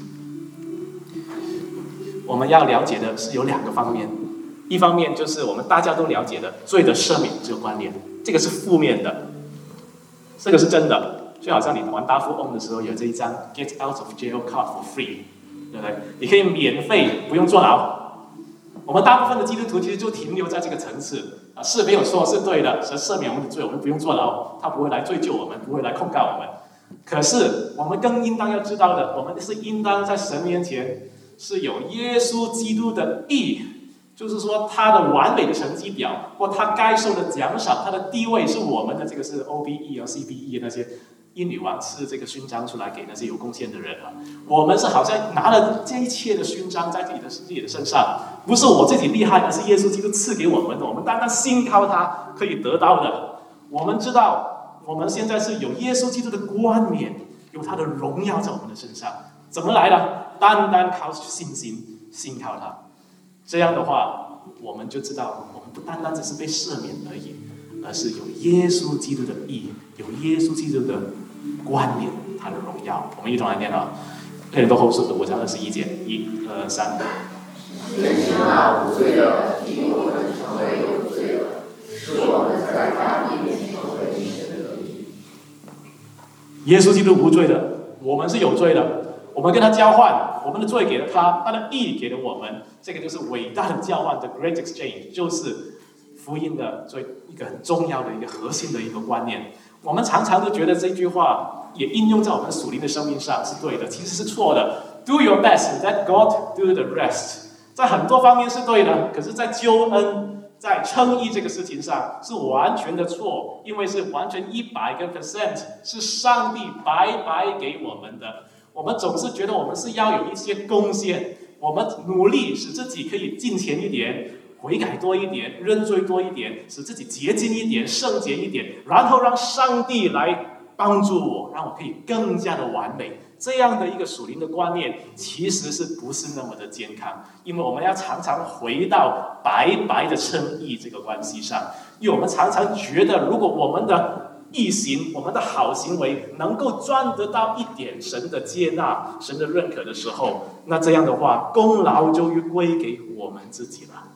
我们要了解的是有两个方面。一方面就是我们大家都了解的罪的赦免这个观念，这个是负面的，这个是真的。就好像你玩大富翁的时候有这一张 Get out of jail card for free， 对不对？你可以免费不用坐牢。我们大部分的基督徒其实就停留在这个层次啊，是没有错，是对的，神赦免我们的罪，我们不用坐牢，他不会来追究我们，不会来控告我们。可是我们更应当要知道的，我们是应当在神面前是有耶稣基督的义。就是说，他的完美的成绩表，或他该受的奖赏，他的地位是我们的这个是 O B E 啊 C B E 那些英女王赐这个勋章出来给那些有贡献的人啊。我们是好像拿了这一切的勋章在自己的自己的身上，不是我自己厉害，而是耶稣基督赐给我们的。我们单单信靠他可以得到的。我们知道，我们现在是有耶稣基督的冠冕，有他的荣耀在我们的身上。怎么来的？单单靠信心，信靠他。这样的话，我们就知道，我们不单单只是被赦免而已，而是有耶稣基督的义，有耶稣基督的冠冕，他的荣耀。我们一同来念啊，《哥林多后书》五章二十一节，一、二、三。 先知那无罪的，替我们成为有罪的，使我们在他面前成为神的义。 耶稣基督无罪的，我们是有罪的。我们跟他交换，我们的罪给了他，他的义给了我们，这个就是伟大的交换 ，the great exchange， 就是福音的最一个很重要的一个核心的一个观念。我们常常都觉得这句话也应用在我们属灵的生命上是对的，其实是错的。Do your best, let God do the rest。在很多方面是对的，可是，在救恩、在称义这个事情上是完全的错，因为是完全一百个 percent 是上帝白白给我们的。我们总是觉得我们是要有一些贡献，我们努力使自己可以敬虔一点，悔改多一点，认罪多一点，使自己洁净一点，圣洁一点，然后让上帝来帮助我，让我可以更加的完美。这样的一个属灵的观念，其实是不是那么的健康？因为我们要常常回到白白的称义这个关系上，因为我们常常觉得，如果我们的义行，我们的好行为能够赚得到一点神的接纳、神的认可的时候，那这样的话，功劳就归给我们自己了。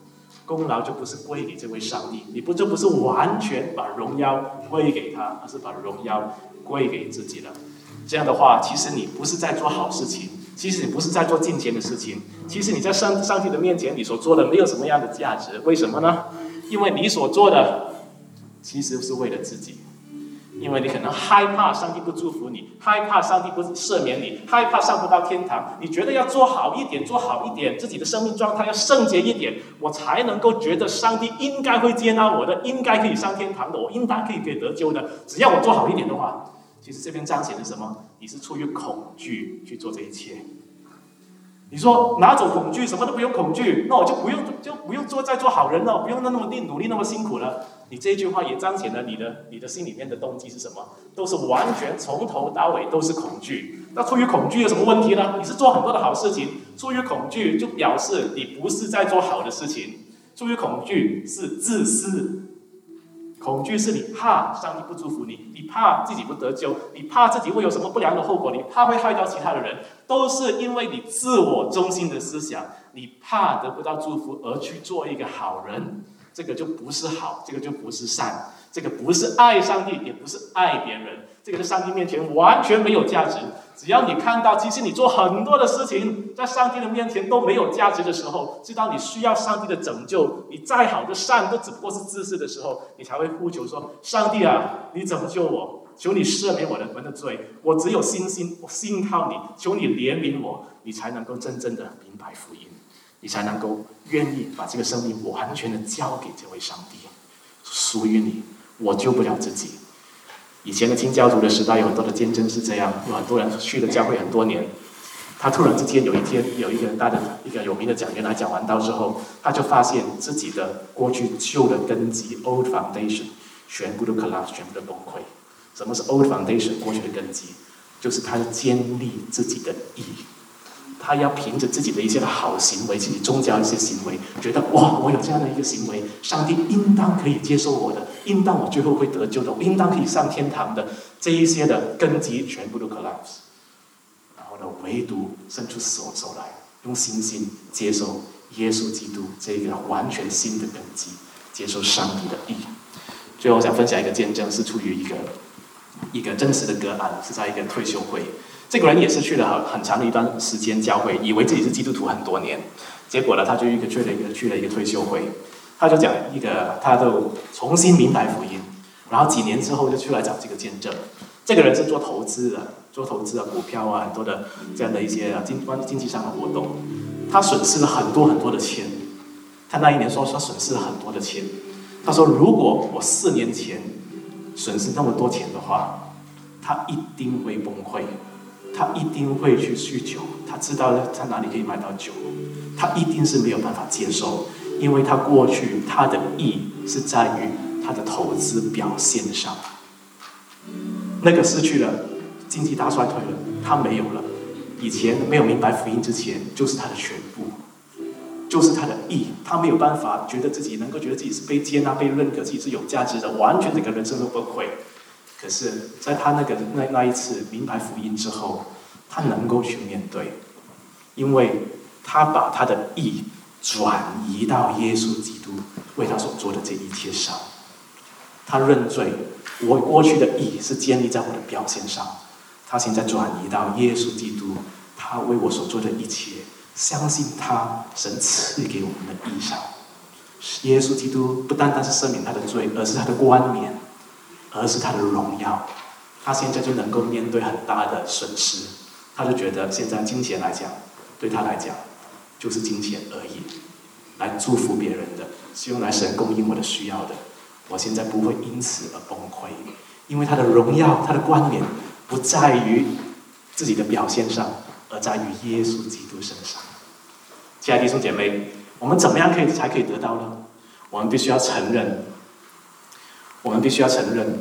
功劳就不是归给这位上帝，你不就不是完全把荣耀归给他，而是把荣耀归给自己了。这样的话，其实你不是在做好事情，其实你不是在做敬虔的事情，其实你在上上帝的面前，你所做的没有什么样的价值。为什么呢？因为你所做的其实是为了自己。因为你可能害怕上帝不祝福你，害怕上帝不赦免你，害怕上不到天堂，你觉得要做好一点，做好一点，自己的生命状态要圣洁一点，我才能够觉得上帝应该会接纳我的，应该可以上天堂的，我应当可以可以得救的。只要我做好一点的话，其实这边彰显的是什么？你是出于恐惧去做这一切。你说拿走恐惧，什么都不用恐惧，那我就不用就不用做再做好人了，不用那么努力那么辛苦了。你这一句话也彰显了你的你的心里面的动机是什么？都是完全从头到尾都是恐惧。那出于恐惧有什么问题呢？你是做很多的好事情，出于恐惧就表示你不是在做好的事情。出于恐惧是自私。恐惧是你怕上帝不祝福你，你怕自己不得救，你怕自己会有什么不良的后果，你怕会害到其他的人，都是因为你自我中心的思想，你怕得不到祝福而去做一个好人，这个就不是好，这个就不是善，这个不是爱上帝，也不是爱别人，这个在上帝面前完全没有价值。只要你看到，其实你做很多的事情，在上帝的面前都没有价值的时候，知道你需要上帝的拯救，你再好的善都只不过是自私的时候，你才会呼求说：上帝啊，你拯救我，求你赦免我的我的罪，我只有信心，我信靠你，求你怜悯我，你才能够真正的明白福音，你才能够愿意把这个生命完全的交给这位上帝，属于你，我救不了自己。以前的清教徒的时代有很多的见证是这样，有很多人去了教会很多年，他突然之间有一天有一个很大的一个有名的讲员来讲完道之后，他就发现自己的过去旧的根基 old foundation 全部都 collapse， 全部都崩溃。什么是 old foundation？ 过去的根基就是他建立自己的义，他要凭着自己的一些好行为，自己宗教一些行为，觉得哇，我有这样的一个行为，上帝应当可以接受我的，应当我最后会得救的，我应当可以上天堂的，这一些的根基全部都 collapse。然后呢，唯独伸出手手来，用信心接受耶稣基督这个完全新的根基，接受上帝的义。最后我想分享一个见证，是出于一个一个真实的个案，是在一个退休会。这个人也是去了很很长的一段时间教会，以为自己是基督徒很多年，结果呢，他就一个去了一个去了一个退休会，他就讲一个，他就重新明白福音，然后几年之后就出来讲这个见证。这个人是做投资的，做投资的股票啊，很多的这样的一些经关于经济上的活动，他损失了很多很多的钱。他那一年说他损失了很多的钱，他说如果我四年前损失那么多钱的话，他一定会崩溃。他一定会去酗酒，他知道他哪里可以买到酒，他一定是没有办法接受，因为他过去他的义是在于他的投资表现上，那个失去了，经济大衰退了，他没有了。以前没有明白福音之前，就是他的全部，就是他的义，他没有办法觉得自己能够觉得自己是被接纳、被认可，自己是有价值的，完全整个人生都崩溃。可是，在他那个那那一次明白福音之后，他能够去面对，因为他把他的义转移到耶稣基督为他所做的这一切上。他认罪，我过去的义是建立在我的表现上，他现在转移到耶稣基督，他为我所做的一切，相信他神赐给我们的义上。耶稣基督不单单是赦免他的罪，而是他的冠冕。而是他的荣耀，他现在就能够面对很大的损失，他就觉得现在金钱来讲，对他来讲就是金钱而已，来祝福别人的，是用来神供应我的需要的。我现在不会因此而崩溃，因为他的荣耀，他的冠冕不在于自己的表现上，而在于耶稣基督身上。亲爱的弟兄姐妹，我们怎么样可以才可以得到呢？我们必须要承认。我们必须要承认，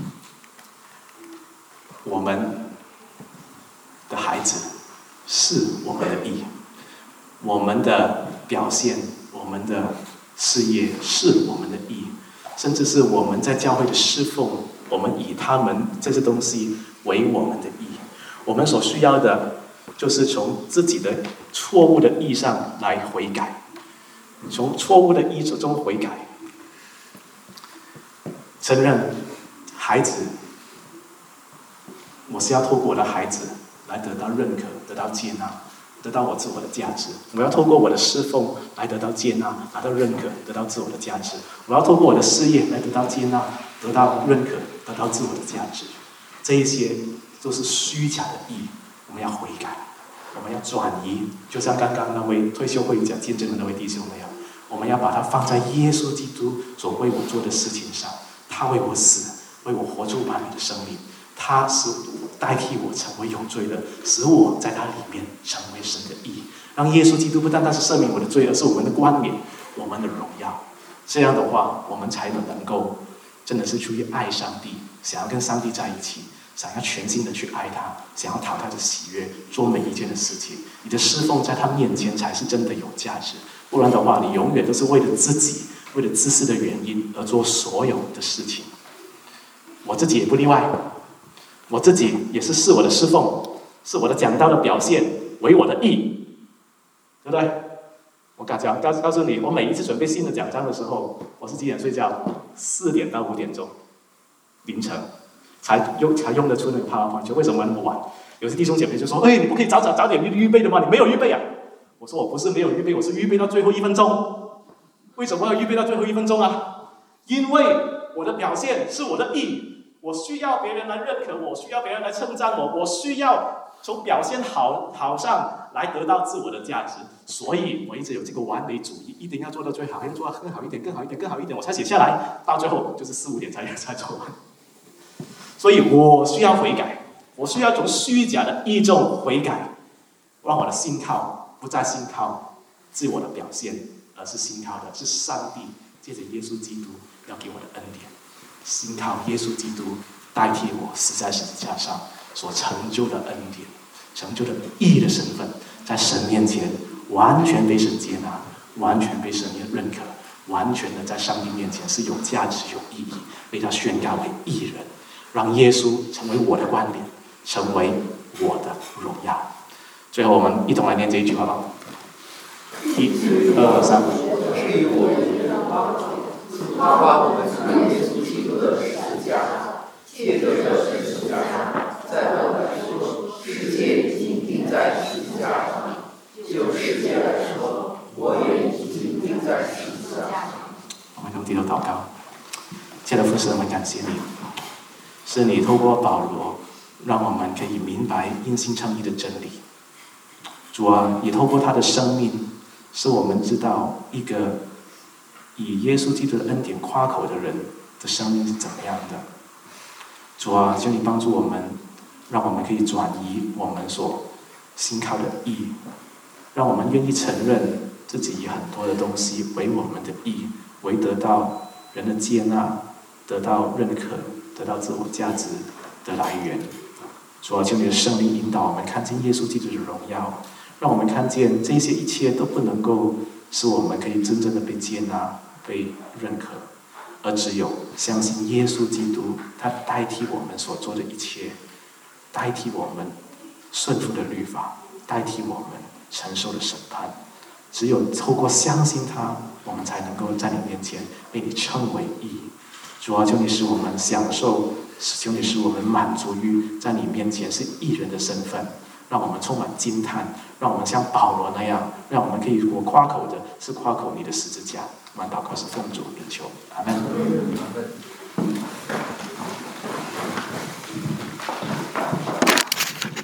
我们的孩子是我们的义，我们的表现，我们的事业是我们的义，甚至是我们在教会的侍奉，我们以他们这些东西为我们的义。我们所需要的，就是从自己的错误的义上来悔改， 从错误的意志中悔改，承认孩子，我是要透过我的孩子来得到认可，得到接纳，得到我自我的价值。我要透过我的侍奉来得到接纳，得到认可，得到自我的价值。我要透过我的事业来得到接纳，得到认可，得到自我的价值。这一些都是虚假的义，我们要悔改，我们要转移。就像刚刚那位退休会讲见证的那位弟兄那样，我们要把它放在耶稣基督所为我做的事情上。他为我死，为我活出完美的生命。他是代替我成为有罪的，使我在他里面成为神的义。让耶稣基督不单单是赦免我的罪，而是我们的冠冕，我们的荣耀。这样的话，我们才能够真的是出于爱上帝，想要跟上帝在一起，想要全心的去爱他，想要讨他的喜悦，做每一件的事情。你的侍奉在他面前才是真的有价值，不然的话，你永远都是为了自己，为了自私的原因而做所有的事情。我自己也不例外，我自己也是视我的侍奉，是我的讲道的表现为我的义，对不对？我告讲告告诉你，我每一次准备新的讲章的时候，我是几点睡觉？四点到五点钟，凌晨才用才用得出那个 PowerPoint。为什么那么晚？有些弟兄姐妹就说：“哎，你不可以早早早点预备的吗？你没有预备啊？”我说：“我不是没有预备，我是预备到最后一分钟。为什么要预备到最后一分钟啊？因为我的表现是我的义。我需要别人来认可我，需要别人来称赞我，我需要从表现好好上来得到自我的价值，所以我一直有这个完美主义，一定要做到最好，要做到更好一点，更好一点，更好一点，我才写下来，到最后就是四五点才才做完。所以我需要悔改，我需要从虚假的义中悔改，让我的信靠不再信靠自我的表现，而是信靠的是上帝借着耶稣基督要给我的恩典。信靠耶稣基督代替我死在十字架上所成就的恩典，成就的义的身份，在神面前完全被神接纳，完全被神认可，完全的在上帝面前是有价值有意义，被他宣告为义人，让耶稣成为我的冠冕，成为我的荣耀。最后我们一同来念这一句好不好？一二三。 他把我们从耶稣基督的十字架，借着这十字架，在我来说，世界已经钉在十字架上；就世界来说，我也已经钉在十字架上。 我们用低头祷告，亲爱的父神，我们感谢你，是你透过保罗，让我们可以明白因信称义的真理。主啊，也透过他的生命，使我们知道一个以耶稣基督的恩典夸口的人的生命是怎么样的。主啊，求你帮助我们，让我们可以转移我们所信靠的义，让我们愿意承认自己以很多的东西为我们的义，为得到人的接纳，得到认可，得到自我价值的来源。主啊，求你的圣灵引导我们看见耶稣基督的荣耀，让我们看见这些一切都不能够使我们可以真正的被接纳、被认可，而只有相信耶稣基督，他代替我们所做的一切，代替我们顺服的律法，代替我们承受的审判。只有透过相信他，我们才能够在你面前被你称为义。主啊，求你使我们享受，求你使我们满足于在你面前是义人的身份，让我们充满惊叹，让我们像保罗那样，让我们可以我夸口的是夸口你的十字架。我们祷告是奉主名求，阿门。